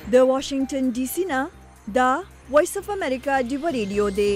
د واشنگټن ډي سي نه دا وایس اف امریکا ډیو ریډیو دی.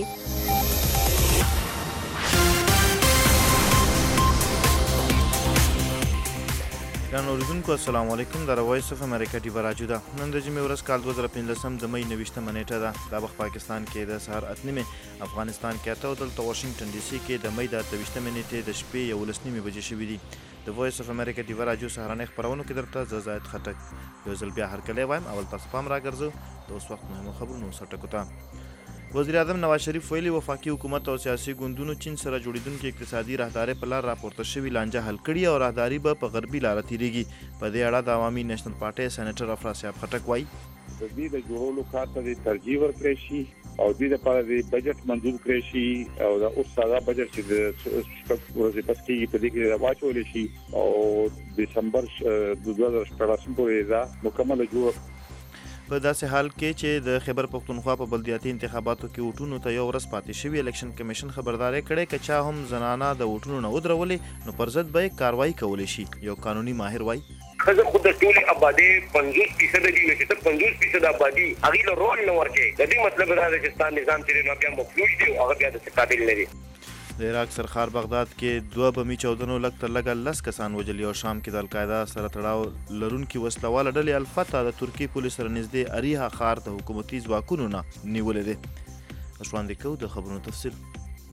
ګرانو اوریدونکو السلام علیکم. د وایس اف امریکا ډیو راډیو ده. نن د جمعې ورځ کال 2015 د مې 29 نیټه ده. دا وخت پاکستان کې د سهار 8:30، افغانستان کې 8 او دلته واشنگټن ډي سي کې د مې د 28 نیټې د شپې 11:30 بجې شوې دي. د وایس اف امریکا ډیو راډیو سهارنۍ خبرونو کې درته زاید خټک یو ځل بیا هرکلی وایم. اول تاسو پام راګرځو د اوس وخت مهمو خبرونو سرټکو ته. وزیر اعظم نواز شریف ویلي وفاقي حکومت او سیاسي ګوندونو چین سره جوړیدونکي اقتصادي راهدارۍ په لار راپورته شوي لانجه حل کړي او راهداري به په غربي لاره تیریږي. په دې اړه د عوامي نیشنل پارټۍ سېنیټر افراسیاب خټک وایي د دې د جوړولو کار ته ترجیح ورکړی شي او د دې لپاره د بجټ منظور کړی شي او د اوس ساده بجټ چې د شپږ ورځې پس کې په دې کې واچول شي او دسمبر 2018 پورې دا مکمل جوړ. په داسې حال کې چې د خیبر پختونخوا په بلدیاتي انتخاباتو کې ووټونو ته یو ورځ پاتې شوي، الیکشن کمیشن خبرداری کړې که چا هم زنانه د ووټونو نه ودرولې نو پر ضد به کاروایی کولی شي. یو قانوني ماهر وایي خزه خود د ټولې آبادی 50% دي چې 50% آبادی هغه له رول نه ورکړي. د دې مطلب دا دی چې ستاسو نظام چې نو بیا مفلوج دی او هغه بیا د قابل نه دی. د عراق سرخار بغداد کې 2 بمي چاودنو لږ تر لږه 10 کسان وژلي او شام کې د القاعده سره تړاو لرونکي وسلواله ډلې الفتح د ترکیې پولیس سره نږدې اریحا ښار د حکومتي ځواکونو نه نیولې دی. وړاندې کوو د خبرونو تفصیل.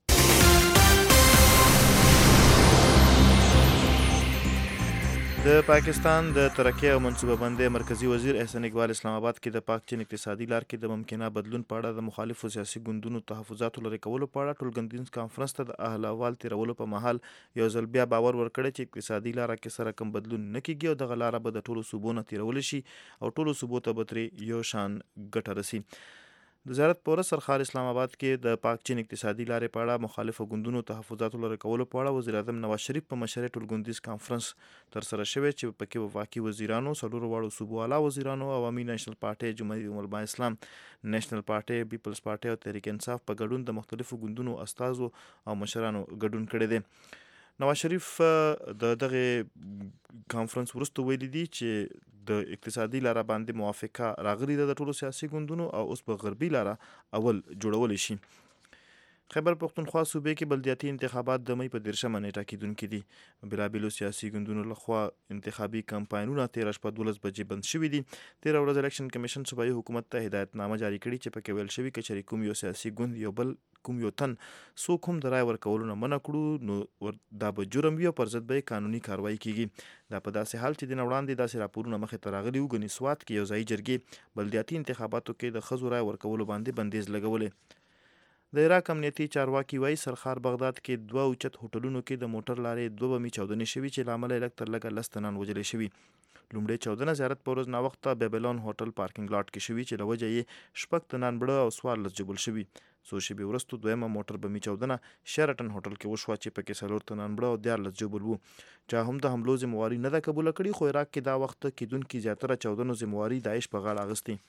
د پاکستان د ترقۍ او منصوبه بندۍ مرکزی وزیر احسان اقبال اسلام آباد کې د پاک چین اقتصادي لار کې د ممکنه بدلون په اړه د مخالفو سیاسي ګوندونو تحفظاتو لرې کولو په اړه ټولګندیز کانفرنس ته د اهل احوال تیرولو په مهال یو ځل بیا باور ورکړی چې اقتصادي لاره کې سره کوم بدلون نه کیږي او دغه لاره به د ټولو صوبو نه تیرول شي او ټولو صوبو ته به ترې یو شان ګټه رسي. د وزارت په ورځ سرخار اسلام آباد کې د پاک چین اقتصادي لارې په اړه مخالفو ګوندونو تحفظاتو لرې کولو په اړه وزیر اعظم نواز شریف په مشرۍ ټولګندیز کانفرنس ترسره شوی چې پکې وفاقي وزیرانو، څلورو واړو صوبو اعلی وزیرانو، عوامي نیشنل پارټۍ، جمهوریت علماء اسلام، نیشنل پارټۍ، پیپلز پارټۍ او تحریک انصاف په ګډون د مختلفو ګوندونو استازو او مشرانو ګډون کړی دی. نواز شریف د دغه کانفرنس وروسته ویلي دي چې د اقتصادي لاره باندې موافقه راغلې ده د ټولو سیاسي ګوندونو او اوس په غربي لاره اول جوړولی شي. خیبر پختونخوا صوبې کې بلدیاتي انتخابات د مې په 13 نیټه کېدونکي دي. بېلابېلو سیاسي ګوندونو لخوا انتخابي کمپاینونه 13 شپه 12 بجې بند شوي دي. 13 ورځ الیکشن کمیشن صوبایي حکومت ته هدایتنامه جاري کړي چې پکې ویل شوي که چېرې کوم یو سیاسي ګوند یو بل کوم یو تن څوک هم د رای ورکولو نه منع کړو نو دا به جرم وي او پر ضد به قانوني کاروایی کیږي. دا په داسې حال چې د نه وړاندې داسې راپورونه مخې ته راغلي وو ګنې سوات کې یو ځایي جرګې بلدیاتي انتخاباتو کې د ښځو رای ورکولو باندې بندیز لګولې. د عراق امنیتي چارواکي وایي سرخار بغداد کې 2 اوچت هوټلونو کې د موټر لارې 2 بمي چاودنې شوي چې له امله یې لږ تر لږه 10 تنان وژلي شوي. لومړۍ چاودنه زیارت په ورځ ناوخته بیبلون هوټل پارکینګ لاټ کې شوي چې له وجه یې 6 تنان مړه او 14 جبل شوي. څو شېبې وروسته دویمه موټر بمي چاودنه شیرټن هوټل کې وشوه چې پکې 4 تنان مړه او 14 جبل وو. چا هم د حملو ذمهواري نه ده قبوله کړې خو عراق کې دا وخت کېدونکي زیاتره چاودنو ذمهواري داعش په غاړه اخیستې.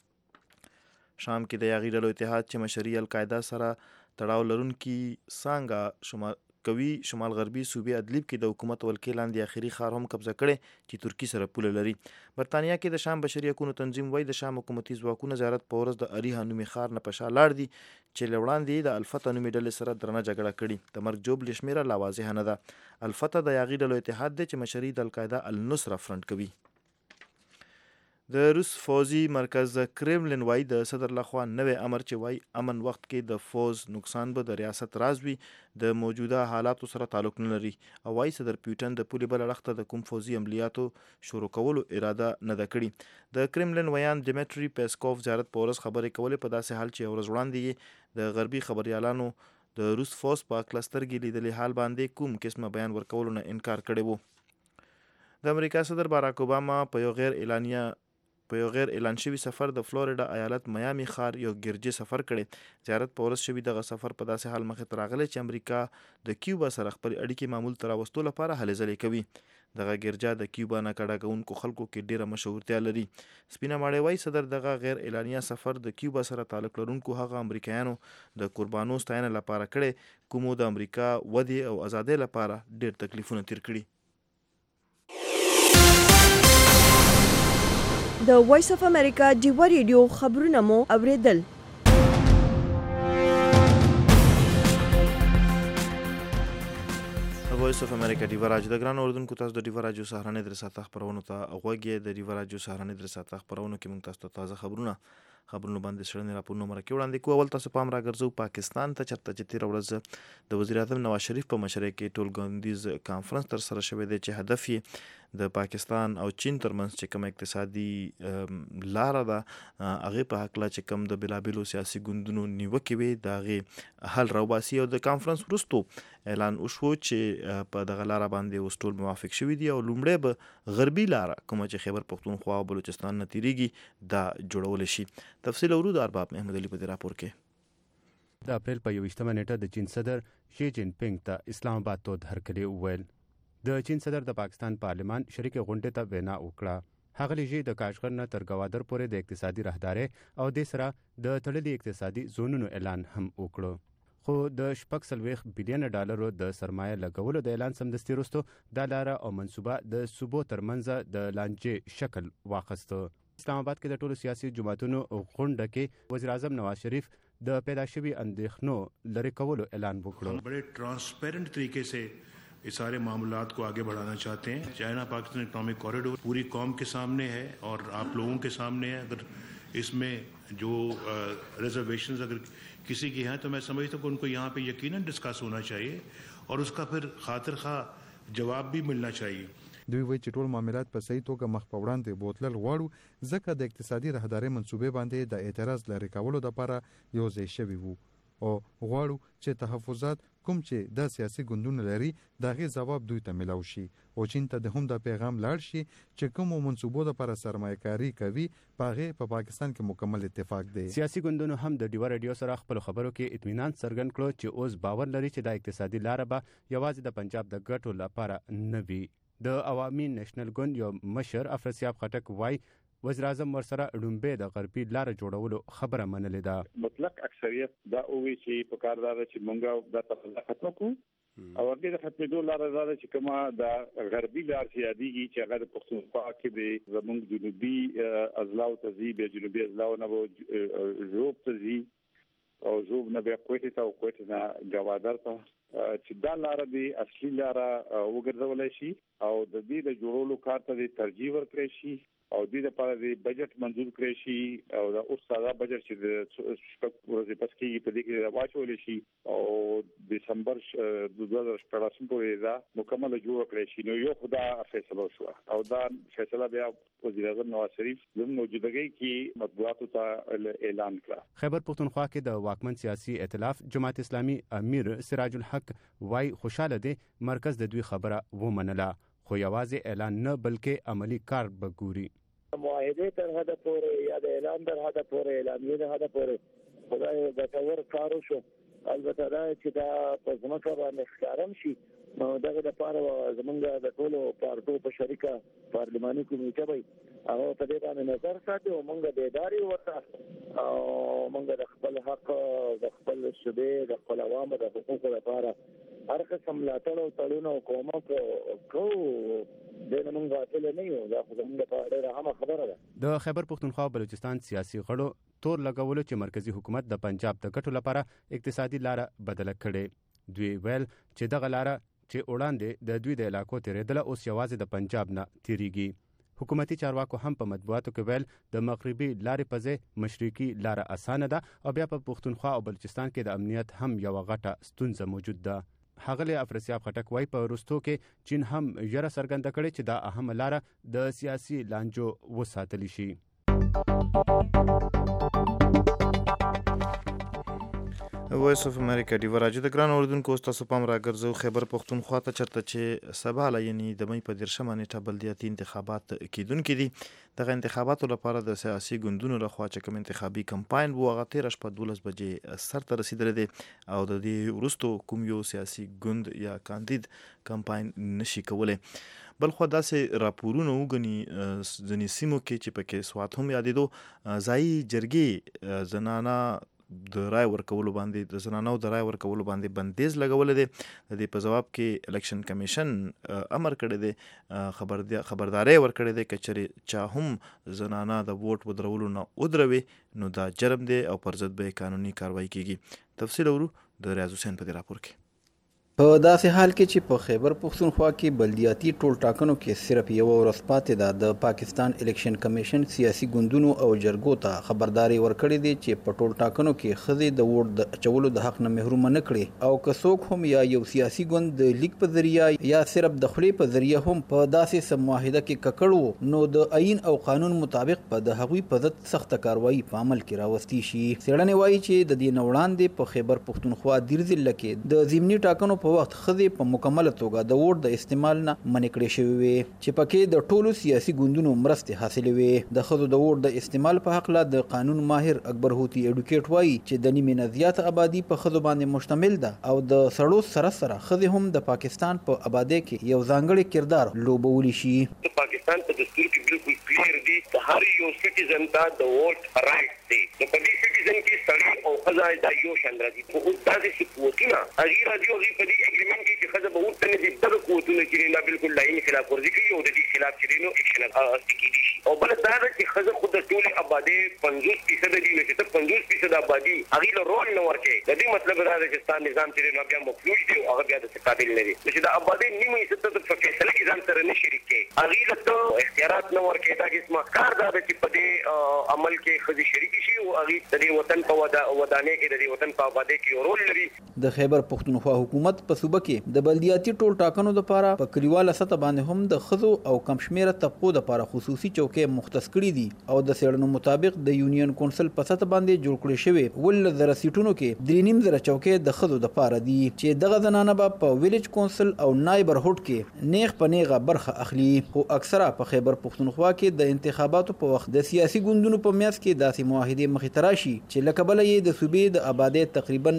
شام کې د یاغي ډلو اتحاد چې مشري القاعده سره تړاو لرونکي څانګه کوي شمال غربي صوبې ادلیب کې د حکومت ولکې لاندې اخري ښار هم قبضه کړی چې ترکیې سره پوله لري. برطانیه کې د شام بشري حقوقو تنظیم وایي د شام حکومتي ځواکونه زیارت په ورځ د اریحا نومي ښار نه په شا لاړ دي چې له وړاندې د الفتح نومي ډلې سره درنه جګړه کړې. د مرګ جوړ شمېره لا واضحه نه ده. الفتح د یاغي ډلو اتحاد دی چې مشري د القاعده النصره فرنټ کوي. د روس فوزي مرکز کرملن وایي د صدر لخوا نوی امر چې وایي امن وخت کې د فوز نقصان به د ریاست راز وي د موجوده حالاتو سره تعلق نه لري او وایي صدر پیوټن د پولې بل اړخ ته د کوم فوزي عملیاتو شروع کولو اراده نه ده کړې. د کرملن ویان ډیمیټري پیسکوف زیارت په ورځ خبرې کولې په داسې حال چې یو ورځ وړاندې د غربي خبریالانو د روس فوز په هکله سترګې لیدلې حال باندې کوم قسمه بیان ورکولو نه انکار کړی و. د امریکا صدر باراک اوباما په یو غیر اعلان شوي سفر د فلوریډا ایالت میامي ښار یو ګرجې سفر کړی. زیارت په ورځ شوي دغه سفر په داسې حال مخې ته راغلی چې امریکا د کیوبا سره خپل اړیکې معمول ته راوستو لپاره هلې ځلې کوي. دغه ګرجا د کیوبا نه کډه کوونکو خلکو کې ډیره مشهورتیا لري. سپینه ماړی وایي صدر دغه غیر اعلانیه سفر د کیوبا سره تعلق لرونکو هغه امریکایانو د قربانو ستاینه لپاره کړی کومو د امریکا ودې او ازادۍ لپاره ډیر تکلیفونه تیر کړي. د وایس اف امریکا ډیوا ریډیو خبرونه مو اوریدل. وایس اف امریکا ډیوا راډیو د ګران اوردونکو تاسو د ډیوا راډیو سهارنۍ درساته خبرونه ته غوږی د ډیوا راډیو سهارنۍ درساته خبرونه کې موږ تاسو ته تازه خبرونه باندې سړنې راپورونه مرکه وړاندې کوو. اول تاسو پام راګرځو پاکستان ته چرته چې تیر ورځ د وزیر اعظم نواز شریف په مشرۍ کې ټولګندیز کانفرنس تر سره شوی دی چې هدف یې د پاکستان او چین ترمنځ چې کوم اقتصادي لاره ده هغه په حق لا چې کوم د بلابلو سیاسي ګوندونو نیوکې وي د هغه حل راوباسي. او د کانفرنس وروسته اعلان وشو چې په دغه لاره باندې اوس ټول موافق شوي دي او لومړی به غربي لاره کومه چې خیبر پختونخوا او بلوچستان نه تیریږي دا جوړول شي. تفصیل اورو د ارباب محمد علي په دې راپور کې. د اپریل په 21 نیټه د چین صدر شي جین پینګ ته اسلام آباد ته هرکلی وویل. د چین صدر د پاکستان پارلمان شریک غونډې ته وینا وکړه. هغه لږی د کاشغر نه تر ګوادر پورې د اقتصادي راهداري او د سره د تړلي اقتصادي زونونو اعلان هم وکړو. خو د $40 بلین د سرمایه لګولو د اعلان سمدستي وروسته دا لاره او منصوبه د صوبو ترمنځ د لانجې شکل واخیسته. اسلام آباد کې د ټولو سیاسي جماعتونو غونډه کې وزیر اعظم نواز شریف د پیدا شوی اندېښنو لرې کولو اعلان وکړو. بڑے ٹرانسپیرنٹ طریقے سے اس سارے معاملات کو آگے بڑھانا چاہتے ہیں. چائنا پاکستان اکنامک کوریڈور پوری قوم کے سامنے ہے اور آپ لوگوں کے سامنے ہے. اگر اس میں جو ریزرویشنز اگر کسی کی ہیں تو میں سمجھتا ہوں کہ ان کو یہاں پہ یقیناً ڈسکس ہونا چاہیے اور اس کا پھر خاطر خواہ جواب بھی ملنا چاہیے. دوی وایي چې ټول معاملات په صحیح توګه مخ په وړاندې بوتلل غواړو ځکه د اقتصادي راهداري منصوبې باندې د اعتراض لرې کولو لپاره یو ځای شوي وو او غواړو چې تحفظات کوم چې د سیاسي ګوندونو لري د هغې ځواب دوی ته میلاو شي او چین ته د هم د پیغام لاړ شي چې کومو منصوبو لپاره سرمایه‌کاري کوي په هغې په پاکستان کې مکمل اتفاق دی. سیاسي ګوندونو هم د ډیوا راډیو سره خپل خبرو کې اطمینان څرګند کړو چې اوس باور لري چې د اقتصادي لاره به یوازې د پنجاب د ګټو لپاره نه وي. د عوامي نېشنل ګوند یو مشر افرسیاب خټک وایي وزیر اعظم ورسره ډومبې د غربي لاره جوړولو خبره منلې ده. مطلق اکثریت دا وایي چې په کار دا چې مونږ دا تفاهم ختم کړو او هغه د ختمېدو لاره دا چې کومه د غربي لار چې یادېږي چې هغه د پښتونخوا کې د زموږ جنوبي اضلاع تهذیب یا جنوبي اضلاع نه ژوب تهذیب او ژوب نه بیا کوټې ته او کوټې نه ګوادر ته چې دا لاره د اصلي لاره وګرځولای شي او د دې د جوړولو کار ته ترجیح ورکړي شي او د دې لپاره د بجټ منظور کړی شي او د اوس ساده بجټ چې د شپږ ورځې پس کې په دې کې واچول شي او دسمبر 2014 پورې دا مکمل جوړ کړی شي. نو یو خدا فیصله شو او دا فیصله بیا وزیر اعظم نواز شریف د موجودګۍ کې مطبوعاتو ته اعلان کړ. خیبر پختونخوا کې د واکمن سیاسي ائتلاف جماعت اسلامي امیر سراج الحق وای خوشاله دي مرکز د دوی خبره ومنله خو یوازې اعلان نه بلکې عملی کار به ګوري. معاهده تر حد پورې یا د اعلان تر حد پورې اعلامیه تر حد پورې خدای ګټور کار وشو. البته دا چې دا په ځمکه باندې ښکارم شي نو دغه لپاره زمونږ د ټولو پارټو په شریکه پارلماني کمیټه وي هغه په دې باندې نظر ساتي او موږ بیداری ورته او موږ د خپل حق د خپل شبه د خپل عوامو د حقوقو لپاره هر قسم ملاتړ او تړون او کومک کوو. د خیبر پختونخوا او بلوچستان سیاسي غړو تور لګولو چې مرکزی حکومت د پنجاب د ګټو لپاره اقتصادي لاره بدله کړي. دوی ویل چې دغه لاره چې وړاندې د دوی د علاقو تیرېدله اوس یوازې د پنجاب نه تیریږي. حکومتي چارواکو هم په مطبوعاتو کې ویل د مغربي لارې په ځای مشرقي لاره اسانه ده او بیا په پختونخوا او بلوچستان کې د امنیت هم یوه غټه ستونزه موجود ده. ښاغلی افرسیاب خټک وایي په وروستو کې چین هم یره څرګنده کړې چې دا اهمه لاره د سیاسي لانجو وساتلی شي. وایس اف امریکا ډیوا راډیو د ګران اوردونکو تاسو پام راګرځو خیبر پختونخوا ته چرته چې سبا یعنی د مې په 13 نیټه بلدیاتي انتخابات کیدونکي دي. دغه انتخاباتو لپاره د سیاسي ګوندونو لخوا چې کوم انتخابي کمپاین وو هغه 13 شپه 12 بجې سر ته رسیدلی دی او د دې وروستو کوم یو سیاسي ګوند یا کاندید کمپاین نشي کولی. بلخو داسې راپورونه وګني ځینې سیمو کې چې پکې سوات هم یادېدو ځایي جرګې زنانه د رای ورکولو باندې د زنانو د رای ورکولو باندې بندیز لګولې دی. د دې په جواب کې الیکشن کمیشن امر کړی دی خبرداری ورکړی دی که چېرې چا هم زنانه د ووټ ودرولو نه ودروي نو دا جرم دی او پر ضد به قانوني کاروایی کیږي. تفصیل اورو د ریاض حسین په دې راپور کې. په داسې حال کې چې په خیبر پښتونخوا کې بلدیاتي ټول ټاکنو کې صرف یوه ورځ پاتې ده، د پاکستان الیکشن کمیشن سیاسي ګوندونو او جرګو ته خبرداری ورکړې دی چې په ټول ټاکنو کې ښځې د ووټ د اچولو د حق نه محرومه نه کړي، او که څوک هم یا یو سیاسي ګوند د لیک په ذریعه یا صرف د خولې په ذریعه هم په داسې څه معاهده کې ککړ وو نو د آئین او قانون مطابق په د هغوی په ضد سخته کاروایی په عمل کې راوستي شي. څېړنې وایي چې د دې نه وړاندې په خیبر پښتونخوا دیر ضلع کې د ضمني ټاکنو په وخت ښځې په مکمله توګه د ووټ د استعمال نه منع کړې شوې وې چې پکې د ټولو سیاسي ګوندونو مرستې حاصلې وې. د ښځو د ووټ د استعمال په هکله د قانون ماهر اکبر هوتي ایډوکیټ وایي چې د نیمې نه زیاته آبادي په ښځو باندې مشتمل ده او د سړو سره سره ښځې هم د پاکستان په آبادۍ کې یو ځانګړی کردار لوبولی شي. د پاکستان په دستور کې بالکل کلیر دي د هر یو سټیزن ته د ووټ رائټ دی. نو په دې سټیزن کې سړی او ښځه دا یو شان راځي. خو اوس داسې چې قوتونه هغې راځي او هغې په دې اګریمنټ کې چې ښځه به ووټ ته نه ځي دغه قوتونه چې دی نه بالکل د آئین خلاف ورزي کوي او د دې خلاف چې دی نو ایکشن اخیستل کېدی شي. او بله دا ده چې ښځه خو د ټولې آبادۍ 50% دي نو چې ته 50% آبادي هغې له رول نه ورکوې د دې مطلب دا ده چې ستا نظام چې دی نو بیا مفلوج دی او هغه بیا داسې قابل نه دی نو چې د آبادۍ نیمه حصه ته په فیصله کې ځان سره نه شریک کوې هغې له ته اختیارات نه ورکوې. دا قسمه کار دا ده چې په دې عمل کې ښځې شریکې شي او هغې د دې وطن په ودانۍ کې د دې وطن په آبادۍ کې یو رول لري. د خیبر پښتونخوا حکومت په صوبه کې د بلدیاتي ټول ټاکنو لپاره په کلیواله سطح باندې هم د ښځو او کم شمېره طبقو لپاره خصوصي چوکۍ مختص کړي دي او د څېړنو مطابق د یونین کونسل په سطح باندې جوړ کړي شوې 1,000 سیټونو کې 3,500 چوکۍ د ښځو لپاره دي چې دغه زنانه به په ویلیج کونسل او نایبرهوډ کې نیغ په نیغه برخه اخلي. خو اکثره په خیبر پښتونخوا کې د انتخاباتو په وخت د سیاسي ګوندونو په میاس کې داسې معاهدې مخې ته راشي چې له کبله یې د صوبې د آبادۍ تقریبا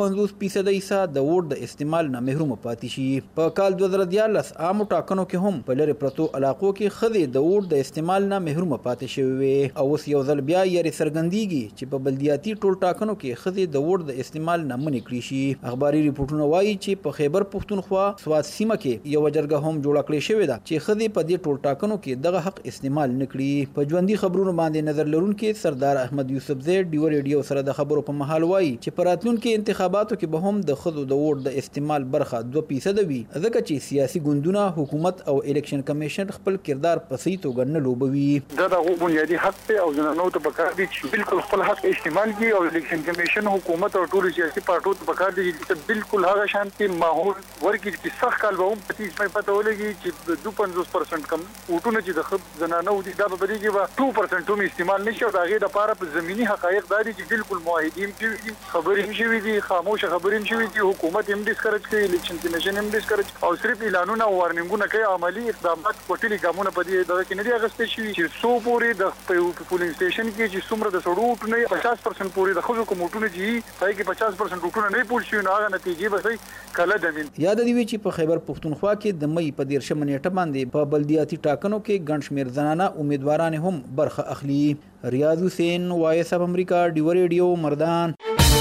50% حصه د ووټ د استعمال نه محرومه پاتې شي. په کال 2014 عامو ټاکنو کې هم په لرې پرتو علاقو کې ښځې د ووټ د استعمال نه محرومه پاتې شوې وې او اوس یو ځل بیا یې څرګندېږي چې په بلدیاتي ټول ټاکنو کې ښځې د ووټ د استعمال نه منع کړي شي. اخباري ریپورټونه وایي چې په خیبر پښتونخوا سوات سیمه کې یوه جرګه هم جوړه کړې شوې ده چې ښځې په دې ټول ټاکنو کې دغه حق استعمال نه کړي. په ژوندي خبرونو باندې نظر لرونکي سردار احمد یوسفزی ډیو ریډیو سره د خبرو په مهال وایي چې په راتلونکي انتخاباتو کې به هم د ښځو د ووټ د استعمال برخه 2% وي ځکه چې سیاسي ګوندونه حکومت او الیکشن کمیشن خپل کردار په صحیح توګه نه لوبوي. دا د هغو بنیادي حق دی او زنانو ته پکار دي چې بالکل خپل حق استعمال کړي او الیکشن کمیشن حکومت او ټولو سیاسي پارټیو ته پکار دي چې بالکل هغه شانتي ماحول ورکړي چې سخت کال به هم په 30 مې پته ولګي چې 52% کم ووټونه چې د زنانو دي دا به دې کې به 2% هم استعمال نشي او د هغې دپاره په زمیني حقایق دا دي چې بالکل معاهدې هم شوي دي خبرې هم شوي دي خاموشه خبرې هم شوي دي حکومت هم ډسکرج کوي الیکشن کمیشن هم ډسکرج او صرف اعلانونه او وارننګونه کوي عملي اقدامات کوټلي ګامونه په دې دغه کې نه دي اخیستل شوي چې څو پورې د پولینګ سټیشن کې چې څومره د سړو ووټونه 50% پورې د ښځو کوم ووټونه چې وي هغې کې 50% ووټونه نه پول شوي نو هغه نتیجې به صحیح کله دمین. یاد دې وي چې په خیبر پښتونخوا کې د مۍ په 13 نیټه باندې په بلدیاتي ټاکنو کې ګڼ شمېر زنانه امیدواران هم برخه اخلي. ریاض حسین وایس اف امریکا ډیو ریډیو مردان.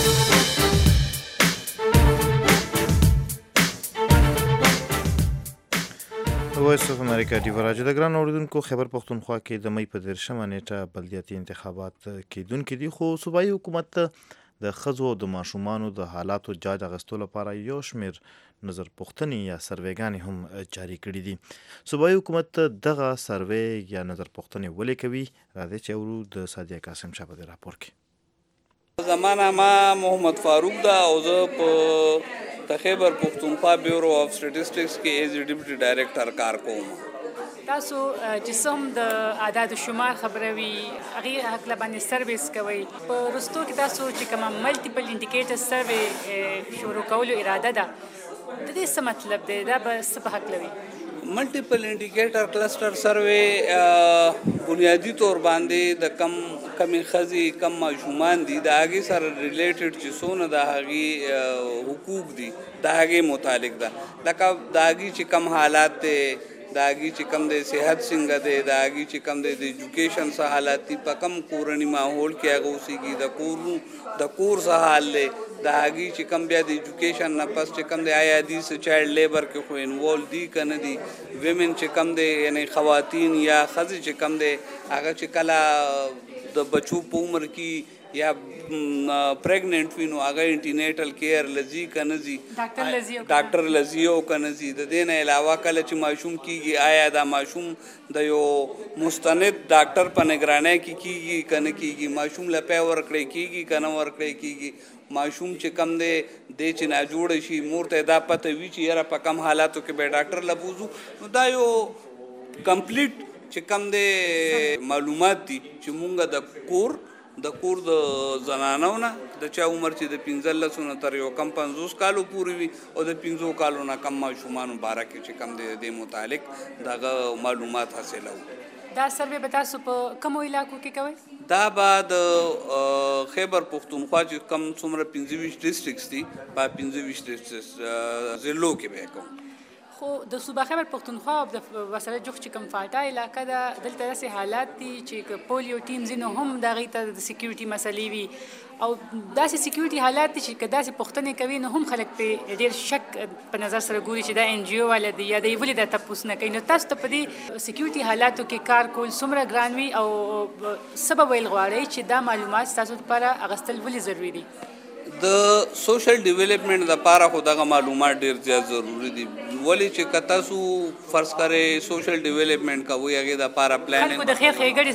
وایس اف امریکا ډیو راجو د ګران اوریدونکو خیبر پښتونخوا کې د مۍ په 13 نیټه بلدیاتي انتخابات کېدونکي دي خو صوبایي حکومت د ښځو د ماشومانو د حالاتو جاج اخیستو لپاره یو شمېر نظر پوښتنې یا سروېګانې هم جاري کړي دي. صوبایي حکومت دغه سروې یا نظر پوښتنې ولې کوي راځئ چې اورو د سادیه قاسم شاه په دې راپور کې. زما نامه محمد فاروق ده او زه په د خیبر پښتونخوا بیورو اف سټیټسټکس کې ایز ډیپټي ډایریکټر کار کوم. تاسو چې سم د اعداد شمار خبره وي هغې هکله باندې سرویس کوئ په وروستو کې تاسو چې کومه ملټیپل انډیکیټر سروې شروع کولو اراده ده د دې څه مطلب دی دا به څه په هکله وي؟ ملټیپل انډیکیټر کلسټر سروې بنیادي طور باندې د کمې ښځې کم ماشومان دي د هغې سره ریلیټډ چې څونه د هغې حقوق دي د هغې متعلق ده لکه د هغې چې کم حالات دی د هغې چې کوم دی صحت څنګه دی، د هغې چې کوم دی د ایجوکیشن څه حالات دي، په کم کورني ماحول کې هغه اوسېږي، د کور څه حال دی، د هغې چې کوم بیا د ایجوکیشن نه پس چې کوم دی آیا دي څه چایلډ لیبر کې خو انوالو دي که نه دي. ویمن چې کوم دی یعنی خواتین یا ښځې چې کوم دی هغه چې کله د بچو په عمر کې یا پریګننټ وي نو هغه انټینیټل کیر لځي که نه ځي، ډاکټر لځي او که نه ځي. د دې نه علاوه کله چې ماشوم کېږي آیا دا ماشوم د یو مستند ډاکټر په نگرانۍ کې کېږي که نه کېږي، ماشوم له پی ورکړی کېږي که نه ورکړی کېږي. ماشوم چې کم دی دی چې ناجوړه شي مور ته دا پته وي چې یاره په کم حالاتو کې به ډاکټر له بوځو. نو دا یو کمپلیټ چې کم دی معلومات دي چې مونږ د کور د زنانو نه د چا عمر چې د 15 نه تر یو کم 50 کالو پورې وي او د 15 کالو نه کم ماشومانو باره کې چې کم دی د متعلق دغه معلومات حاصلوو. دا سروې به تاسو په کومو علاقو کې کوئ؟ دا به د خیبر پښتونخوا چې کم څومره 25 ډسټرکټس دي په 25 ضلعو کې به کوم. خو د صوبه خیبر پښتونخوا او د وسله جوخ چې کوم فاټا علاقه ده دلته داسې حالات دي چې پولیو ټیم ځینو هم د هغې ته د سیکیورټي مسلې وي او داسې سیکیورټي حالات دي چې که داسې پوښتنې کوي نو هم خلک پرې ډېر شک په نظر سره ګوري چې دا NGO والا دی یا دی ولې دا تپوس نه کوي. نو تاسو ته په دې سیکیورټي حالاتو کې کار کول څومره ګران وي او څه به ویل غواړئ چې دا معلومات ستاسو لپاره اخیستل ولې ضروري دي؟ د سوشل ډیولپمنٹ لپاره خو دغه معلومات ډیر زیات ضروری دي. ولې چې که تاسو فرض کړئ سوشل ډیولپمنٹ کوئ هغې دپاره پلانینګ خلکو د خیر ښېګړې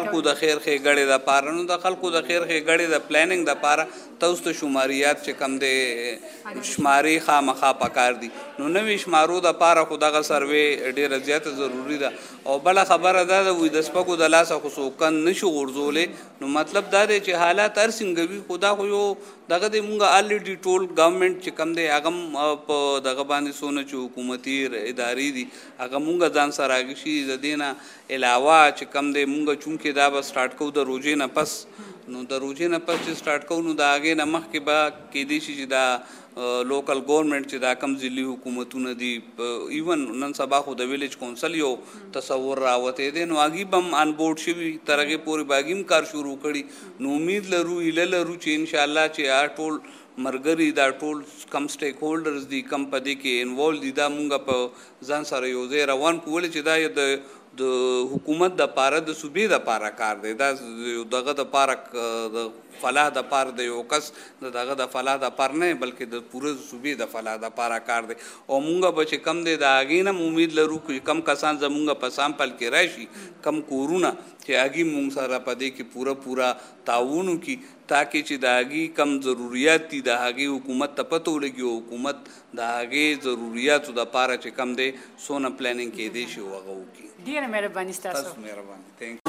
دپاره نو د خلکو د خیر ښېګړې د پلانینګ دپاره تاسو ته شماریات چې کم دی شمارې خامخا پکار دي. نو نوې شمارو دپاره خو دغه سروې ډیره زیاته ضروري ده. او بله خبره دا ده وایي د سپکو د لاسه خو څوک نشي غورځولی. نو مطلب دا دی چې حالات هر څنګه وي خو دا خو یو دغه دی مونږ الریډي ټول ګورنمنټ چې کم دی هغه په دغه باندې څونه چې حکومتي ادارې دي هغه مونږ ځان سره اخیستي. د دې نه علاوه چې کم دی مونږ چونکې دا به سټارټ کوو د روژې نه پس، نو د روژې نه پس چې سټارټ کوو نو د هغې نه مخکې به کیدای شي چې دا لوکل ګورنمنټ چې دا کم ضلعي حکومتونه دي ایون نن سبا خو د ویلیج کونسل یو تصور راوتی دی نو هغې به هم انبورډ شوي تر هغې پورې به هغې هم کار شروع کړي. نو امید لرو هیله لرو چې انشاءالله چې ټول مرګري دا ټول کم سټیک هولډرز دي کم په دې کې انوالو دي دا مونږ په ځان سره یو ځای روان کړو. ولې چې دا د حکومت دپاره د صوبې دپاره کار دی، دا دغه دپاره د فلاح دپاره د یو کس دغه د فلاح دپاره نه بلکې د پوره صوبې د فلاح دپاره کار دی. او مونږ به چې کم دی د هغې نه امید لرو چې کم کسان زمونږ په سامپل کې راشي کم کورونه چې هغې مونږ سره په دې کې پوره تعاون وکړي تاکې چې د هغې کم ضروریات دي د هغې حکومت ته پته ولګي او حکومت د هغې ضروریاتو دپاره چې کم دی څونه پلانینګ کیدای شي هغه وکړي. ډېره مهرباني ستاسو. مهرباني.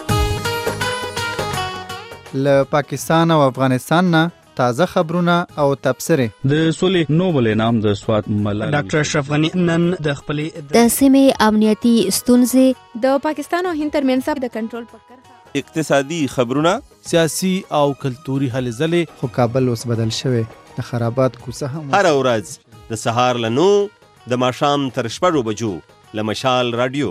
له پاکستان او افغانستان نه تازه خبرونه او تبصرې. د سولې نوبل انعام د سوات ملالۍ ډاکټر اشرف غنی نن د خپلې د سیمې امنیتي ستونزې د پاکستان او هند ترمنځ د کنټرول په کرښه اقتصادي خبرونه سیاسي او کلتوري هلې ځلې. خو کابل اوس بدل شوی د خرابات کوڅه هم هر ورځ د سهار له 9 د ماښام تر 6 بجو له مشال رادیو.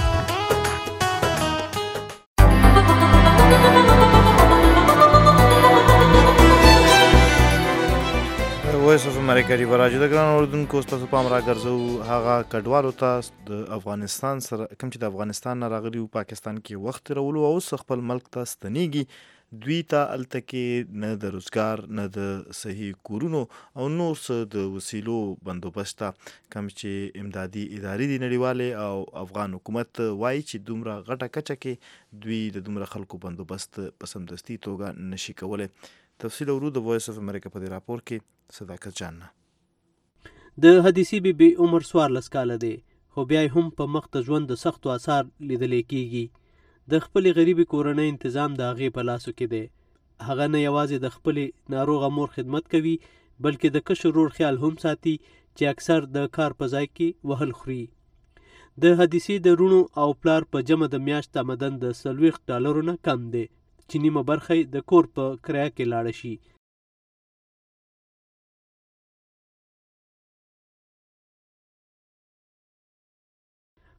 وایس اف امریکا دی راځي د ګران اوردونکو ستاسو پام راګرځو هغه کډوالو ته د افغانستان سره کوم چې د افغانستان نه راغلي او پاکستان کې وخت تیرولو او خپل ملک ته ستنېږي دوی ته هلته کې نه د روزګار نه د صحیح کورونو او نور څه د وسیلو بندوبست کوم چې امدادي ادارې دي نړیوالې او افغان حکومت وایي چې دومره غټه کچه کې دوی د دومره خلکو بندوبست په سمدستي توګه نشي کولی. تفصیل ورو د وایس اف امریکا په دې راپور کې صداقت جان. د حدیثي بیبي عمر 14 کاله دی خو بیا هم په مخ ته ژوند د سختو آثار لیدلی کیږي. د خپلې غریبې کورنۍ انتظام د هغې په لاسو کې دی. هغه نه یوازې د خپلې ناروغه مور خدمت کوي بلکې د کشر ورور خیال هم ساتي چې اکثر د کار په ځای کې وهل خوري. د حدیثي د رونو او پلار په جمع د میاشت آمدن د $40 نه کم دی چې نیمه برخه د کور په کرایه کې لاړه شي.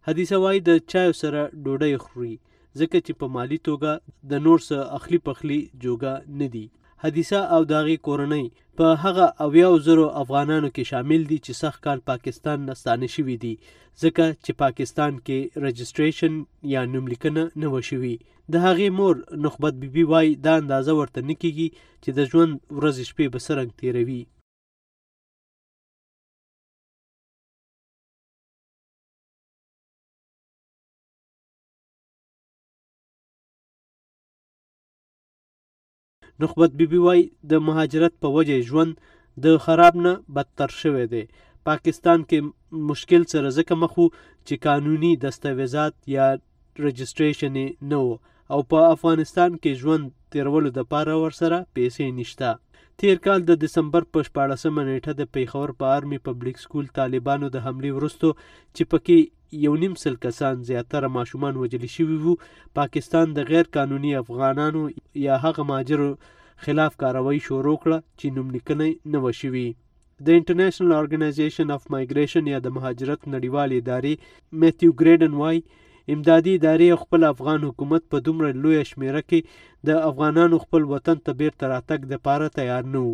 حدیثه وایي د چایو سره ډوډۍ خوري ځکه چې په مالی توګه د نور څه اخلي پخلي جوګه نه دي. حدیثه او د هغې کورنۍ په هغه 80,000 افغانانو کې شامل دي چې سږ کال پاکستان نه ستانه شوي دي ځکه چې پاکستان کې رجسټریشن یا نوملیکنه نه وه شوي. د هغې مور نخبت بیبي وایي دا اندازه ورته نه کیږي چې د ژوند ورځې شپې به څه رنګ تېروي. نخبت بیبي وایي د مهاجرت په وجه ژوند د خراب نه بدتر شوی دی. پاکستان کې مشکل سره ځکه مخ وو چې قانوني دستاویزات یا رجسټریشن یې نه و او په افغانستان کې ژوند تیرولو دپاره ورسره پیسې نشته. تیر کال د دسمبر په 14مه نیټه د پیښور په آرمي پبلیک سکول طالبانو د حملې وروستو چې پکې 1.5 کسان زیاتره ماشومان وژلي شوي وو، پاکستان د غیر قانوني افغانانو یا هغه مهاجرو خلاف کاروایی شروع کړه چې نوملیکنه نه وه شوي. د انټرنیشنل ارګنایزیشن اف مایګریشن یا د مهاجرت نړیوالې ادارې میتیو ګریډن وایي امدادي ادارې خپل افغان حکومت په دومره لویه شمیره کې د افغانانو خپل وطن ته بیرته راتګ دپاره تیار نه وو.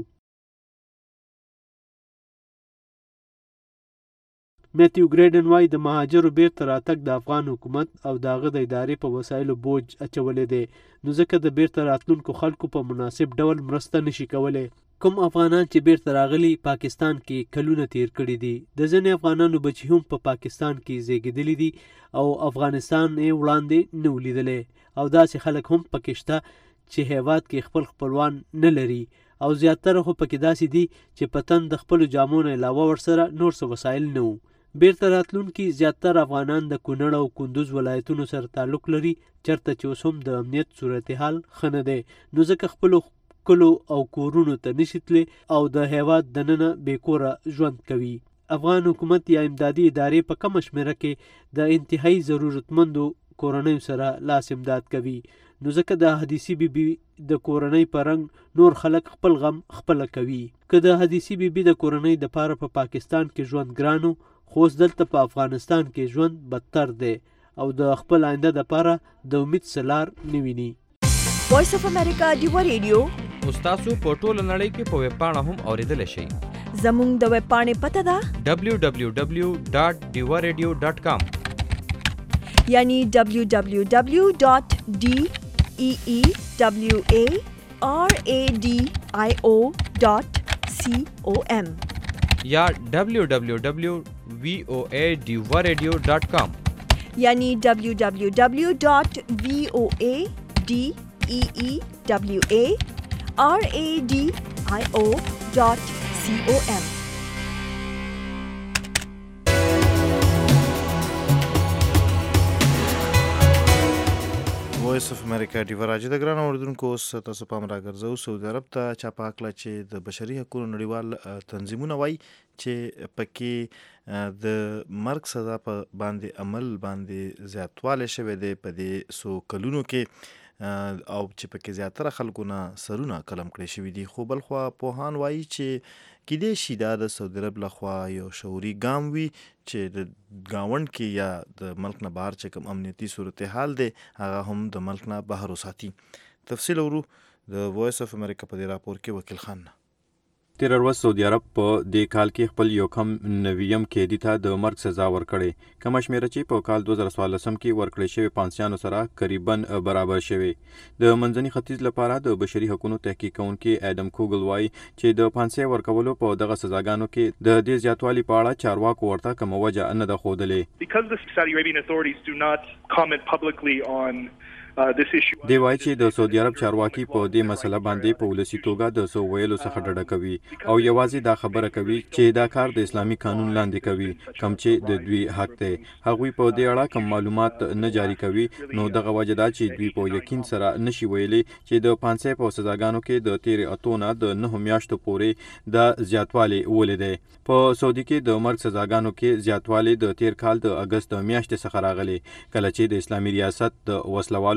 میتیو ګریډن وایي د مهاجرو بیرته راتګ د افغان حکومت او د هغه د ادارې په وسایلو بوج اچولی دی، نو ځکه د بیرته راتلونکو خلکو په مناسب ډول مرسته نشي کولی. کوم افغانان چې بیرته راغلي پاکستان کې کلونه تیر کړي دي، د ځینې افغانانو بچي هم په پاکستان کې زیږېدلي دي او افغانستان یې وړاندې نه ولیدلی او داسې خلک هم پکې شته چې هیواد کې خپل خپلوان نه لري او زیاتره خو پکې داسې دي چې په تن د خپلو جامو نه علاوه ورسره نور څه وسایل نه وو. بیرته راتلونکي زیاتره افغانان د کونړ او کندوز ولایتونو سره تعلق لري چېرته چې اوس هم د امنیت صورتحال ښه نه دی، نو ځکه خپلو کلو او کورونو ته نشي تللی او د هیواد دننه بېکوره ژوند کوي. افغان حکومت یا امدادي ادارې په کمه شمېره کې د انتهایی ضرورتمندو کورنیو سره لاس امداد کوي، نو ځکه د حدیثي بیبي د کورنۍ په رنګ نور خلک خپل غم خپله کوي. که د حدیثي بیبي د کورنۍ دپاره په پاکستان کې ژوند ګرانو، خو اوس دلته په افغانستان کې ژوند بدتر دی او د خپل آینده دپاره د امید څه لار نه ویني. وایس اف امریکا ډیوا ریډیو اوس تاسو په ټوله نړۍ کې په ویب پاڼه هم اورېدلی شئ. زموږ د ویب پاڼې پته ده www.diwaradio.com یعنی www.deewaradio.com یا www.voadiwaradio.com یعنی www.voadiwaradio.com. وایس اف امریکا ډیوا راځي د ګران اوردونکو اوس تاسو پام راګرځو سعودي عرب ته چا پاکله چې د بشري حقوقو نړیوال تنظیمونه وایي چې پکې د مرګ سزا په باندې عمل باندې زیاتوالی شوی دی په دې څو کلونو کې او چې پکې زیاتره خلکو نه سرونه قلم کړی شوي دي. خو بلخوا پوهان وایي چې کیدای شي دا د سعودي عرب لخوا یو شعوري ګام وي چې د ګاونډ کې یا د ملک نه بهر چې کوم امنیتي صورتحال دی هغه هم د ملک نه بهر وساتي. تفصیل اورو د وایس اف امریکا په دې راپور کې وکیل خان نه. تیر ورځ سعودي عرب په دې کال کې خپل یو کم نویم قیدي ته د مرګ سزا ورکړې، کمه شمېره چې په کال 2014 کې ورکړې شوې پانسیانو سره قریبا برابر شوې. د منځني ختیځ لپاره د بشري حقوقو تحقیق کوونکي اډم کوګل وایي چې د پانسۍ ورکولو په دغه سزاګانو کې د دې زیاتوالي په اړه چارواکو ورته کومه وجه نه ده ښودلې. دی وایي چې د سعودي عرب چارواکي په دې مسله باندې په ولسي توګه د څه ویلو څخه ډډه کوي او یوازې دا خبره کوي چې دا کار د اسلامي قانون لاندې کوي کوم چې د دوی حق دی. هغوی په دې اړه کوم معلومات نه جاري کوي، نو دغه وجه دا چې دوی په یقین سره نشي ویلي چې د پانسۍ په سزاګانو کې د تیرې اتو نه د 9 میاشتو پورې د زیاتوالی ولیدی. په سعودي کې د مرګ سزاګانو کې زیاتوالی د تیر کال د اګست د میاشتې څخه راغلی، کله چې د اسلامي ریاست د وسلوالو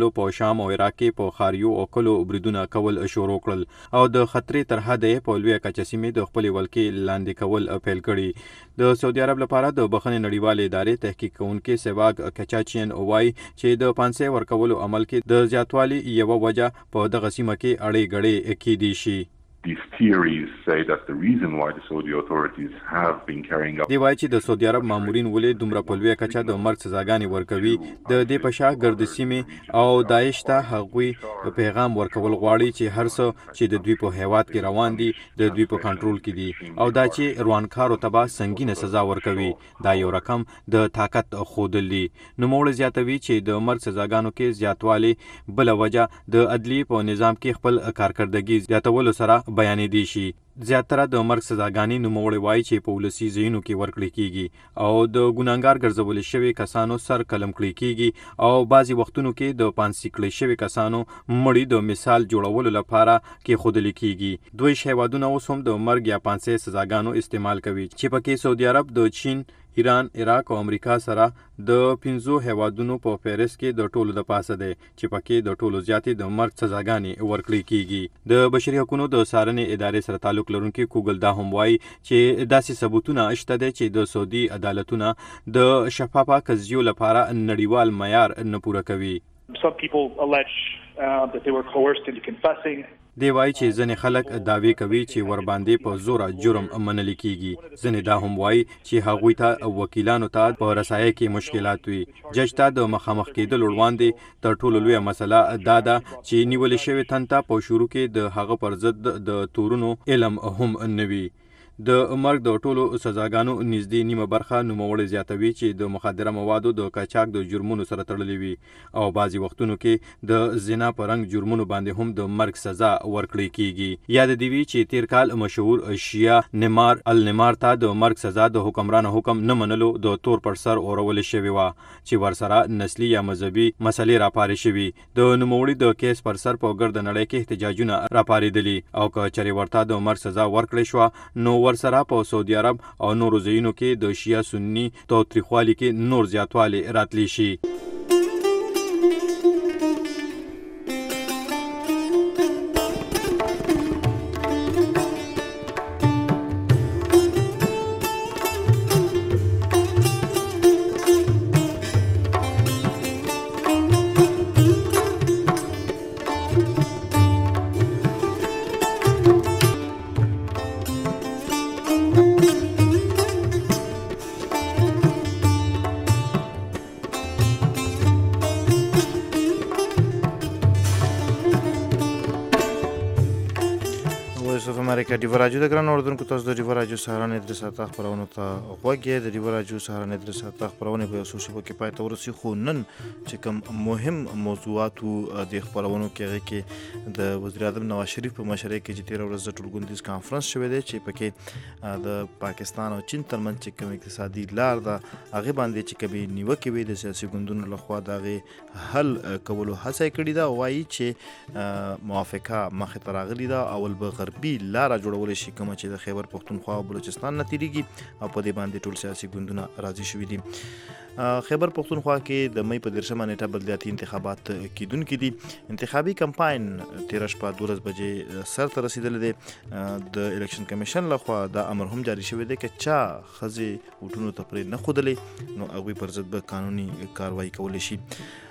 وسلو په شام او عراق کې په خاریو او کلو بریدونه کول شروع کړل او د خطرې تر حده په لویه کچه سیمې د خپل ولکې لاندې کول پیل کړي. د سعودي عرب لپاره د بخښنې نړیوالې ادارې تحقیق کوونکي سواګ کچاچین وایي چې د پانسې ورکولو عمل کې د زیاتوالي یوه وجه په دغه سیمه کې اړې ګړې کیدی شي. These theories say that the reason why the Saudi authorities have been carrying out دی وایي چې د سعودي عرب مامورین ولې دومره په لویه کچه د مرګ سزاګانې ورکوي. د دې په شا ګرد سیمې او داعش ته هغوی پیغام ورکول غواړي چې هر څه چې د دوی په هیواد کې روان دي د دوی په کنټرول کې دي او دا چې روانکارو ته به سنګینه سزا ورکوي. دا یو رقم د طاقت ښودل دي. نوموړی زیاتوي چې د مرګ سزاګانو کې زیاتوالی بله وجه د عدلیې په نظام کې خپل کارکردګي زیاتولو سره بیانې دي شي. زیاتره د مرګ سزاګانې نوموړی وایي چې په ولسي ځایونو کې ورکړل کیږي او د ګناهګار ګرځول شوي کسانو سر قلم کړی کیږي او بعضې وختونو کې د پانسي کړی شوي کسانو مړي د مثال جوړولو لپاره کېښودل کیږي. دوی هیوادونه اوس هم د مرګ یا پانسۍ سزاګانو استعمال کوي چې پکې سعودي عرب د چین، ایران، عراق او امریکا سره د 5 هیوادونو په فهرست کې د ټولو د پاسه دی چې پکې د ټولو زیاتې د مرګ سزاګانې ورکړل کیږي. د بشري حقوقو د څارنې ادارې سره تعلق لرونکي کوګل دا هم وایي چې داسې ثبوتونه شته دي چې د سعودي عدالتونه د شفافه قضیو لپاره نړیوال معیار نه پوره کوي. Some people allege that they were coerced into confessing. دی وایي چې ځینې خلک دعوی کوي چې ورباندې په زوره جرم منل کیږي. ځینې دا هم وایي چې هغوی ته وکیلانو ته په رسایۍ کې مشکلات وي. جج ته د مخامخ کېدل وړاندې تر ټولو لویه مسله دا ده چې نیول شوي تن ته په شروع کې د هغه پر ضد د تورونو علم هم نه وي. د مرګ د ټولو سزاګانو نږدې نیمه برخه نوموړی زیاتوي چې د مخدره موادو د قاچاق د جرمونو سره تړلې وي او بعضې وختونو کې د زنا په رنګ جرمونو باندې هم د مرګ سزا ورکړی کیږي. یاد دې وي چې تیر کال مشهور شیعه نمار النمار ته د مرګ سزا د حکمران حکم نه منلو د تور پر سر اورول شوې وه چې ورسره نسلي یا مذهبي مسلې راپارې شوي. د نوموړي د کیس پر سر په ګرد نړۍ کې احتجاجونه راپارېدلي او که چېرې ورته د مرګ سزا ورکړې شوه نو ورسره په سعودي عرب او نورو ځایونو کې د شیعه سني تاوتریخوالي کې نور زیاتوالی راتلی شي. امریکا ډیو راجو د ګران اردوونکو تاسو د ډیو راجو سهارنې درې ساعته خپرونو ته غوږ یې. د ډیو راجو سهارنې درې ساعته خپرونې په یو څو شپو کې پای ته ورسي. خو نن چې کوم مهم موضوعاتو د خپرونو کې هغې کې د وزیر اعظم نواز شریف په مشرۍ کې چې تېره ورځ د ټولګونیز کانفرنس شوی دی چې پکې د پاکستان او چین ترمنځ چې کوم اقتصادي لار ده هغې باندې چې کومې نیوکې وي د سیاسي ګوندونو لخوا د هغې حل کولو هڅه یې کړې ده. وایي چې موافقه مخې ته راغلې ده. اول به غربي لاره جوړولی شي کومه چې د خیبر پښتونخوا او بلوچستان نه تیریږي او په دې باندې ټول سیاسي ګوندونه راضي شوي دي. خیبر پښتونخوا کې د مۍ په 13 نیټه بلدیاتي انتخابات کیدونکي دي. انتخابي کمپاین 13 شپه 12 بجې سر ته رسیدلی دی. د الیکشن کمیشن لخوا دا امر هم جاری شوی دی که چا ښځې ووټونو ته پرې نه ښودلی نو هغوی پر ضد به قانوني کاروایي کولی شي.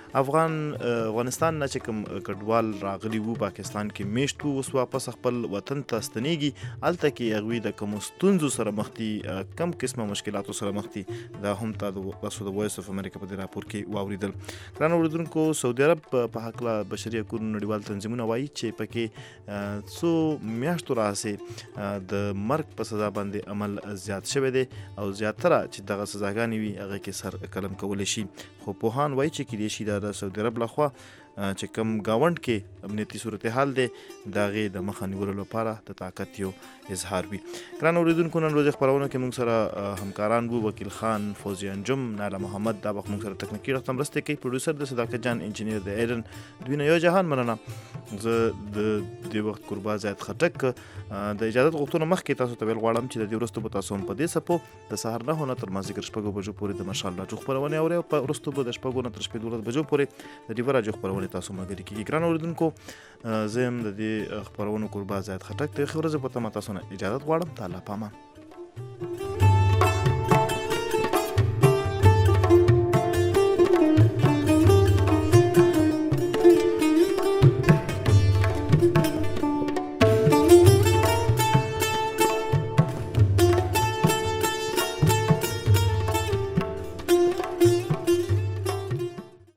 افغانستان نه چې کوم کډوال راغلي وو پاکستان کې میشت وو اوس واپس خپل وطن ته ستنیږي. هلته کې هغوی د کومو ستونزو سره مخ دي کم قسمه مشکلاتو سره مخ دي. دا هم تاسو د وایس اف امریکا په دې راپور کې واوریدل. ګرانو اورېدونکو سعودي عرب په هکله بشري حقوقو نړیوال تنظیمونه وایي چې پکې څو میاشتو راهیسې د مرګ په سزا باندې عمل زیات شوی دی او زیاتره چې دغه سزاګانې وي هغې کې سر قلم کولی شي. خو پوهان وایي چې کیدای شي د سعودي عرب لخوا چې کوم ګاونډ کې امنیتي صورتحال دی د هغې د مخه نیولو لپاره د طاقت یو اظهار وي. ګرانو اورېدونکو نن ورځې خپرونه کې موږ سره همکاران وو وکیل خان، فوزي انجم، ناله محمد. دا وخت موږ سره تکنیکي ډخته مرستې کوي. پروډیوسر د صداقت جان، انجینیر د ایډن. دوی نه یو جهان مننه. زه د دې وخت قربا زید خټک د اجازت غوښتنو مخکې تاسو ته ویل غواړم چې د دې وروسته به تاسو هم په دې څپو د سهار 9 نه تر مازدیګر 6 بجو پورې د مشال راډیو خپرونې اورئ او په وروسته به د 6 نه تر 12 بجو پورې د ډیو راډیو خپرونې پورې تاسو ملګري کیږي. ګران اوریدونکو زه هم د دې خپرونو قربا زیات خټک د ښه ورځې په تمه تاسو نه اجازه غواړم. تعالی پامان.